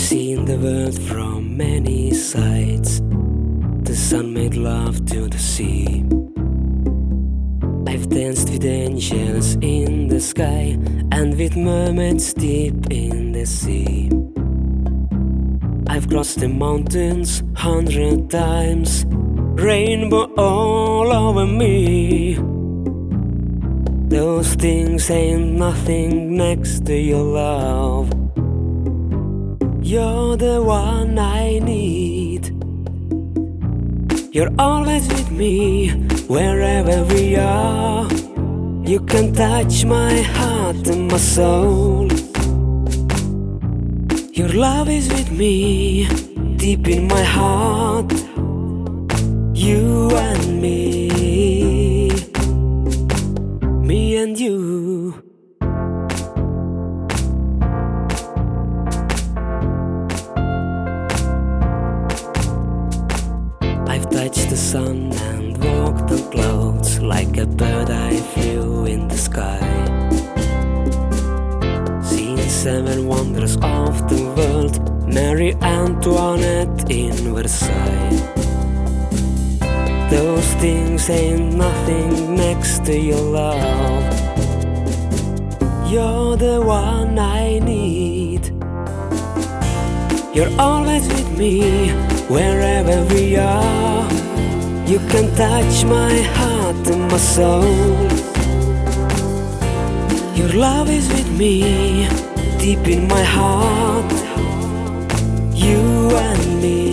seen the world from many sides. The sun made love to the sea. I've danced with angels in the sky and with mermaids deep in the sea. I've crossed the mountains 100 times, rainbow all over me. Those things ain't nothing next to your love. You're the one I need. You're always with me, wherever we are. You can touch my heart and my soul. Your love is with me, deep in my heart. You and me and you. I've touched the sun and walked on clouds. Like a bird I flew in the sky. Seen 7 wonders of the world, Marie Antoinette in Versailles. Those things ain't nothing next to your love. You're the one I need. You're always with me, wherever we are. You can touch my heart and my soul. Your love is with me, deep in my heart. You and me.